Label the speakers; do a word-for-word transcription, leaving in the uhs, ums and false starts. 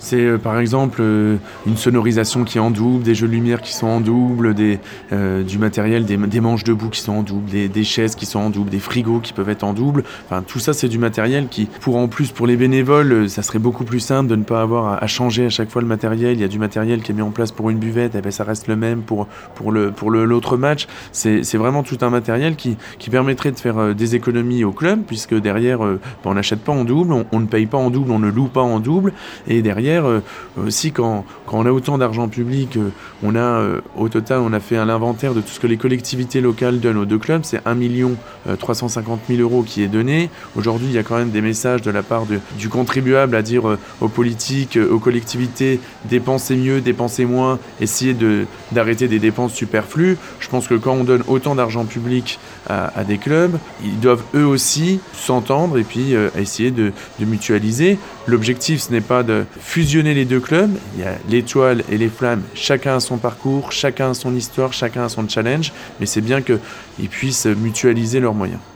Speaker 1: C'est euh, par exemple euh, une sonorisation qui est en double, des jeux de lumière qui sont en double, des, euh, du matériel, des, des manches debout qui sont en double, des, des chaises qui sont en double, des frigos qui peuvent être en double. Enfin, tout ça, c'est du matériel qui, pour en plus, pour les bénévoles, euh, ça serait beaucoup plus simple de ne pas avoir à, à changer à chaque fois le matériel. Il y a du matériel qui est mis en place pour une buvette, et ben ça reste le même pour, pour, le, pour le, l'autre match. C'est, c'est vraiment tout un matériel qui, qui permettrait de faire euh, des économies au club, puisque derrière, euh, ben, on n'achète pas en double, on, on ne paye pas en double, on ne loue pas en double, et derrière, Euh, aussi quand, quand on a autant d'argent public, euh, on a euh, au total on a fait un inventaire de tout ce que les collectivités locales donnent aux deux clubs, c'est un million trois cent cinquante mille euros qui est donné. Aujourd'hui il y a quand même des messages de la part de, du contribuable à dire euh, aux politiques, euh, aux collectivités, dépensez mieux, dépensez moins, essayez de, d'arrêter des dépenses superflues. Je pense que quand on donne autant d'argent public à, à des clubs, ils doivent eux aussi s'entendre et puis euh, essayer de, de mutualiser. L'objectif ce n'est pas de fusionner les deux clubs, il y a l'Étoile et les Flammes, chacun a son parcours, chacun a son histoire, chacun a son challenge, mais c'est bien qu'ils puissent mutualiser leurs moyens.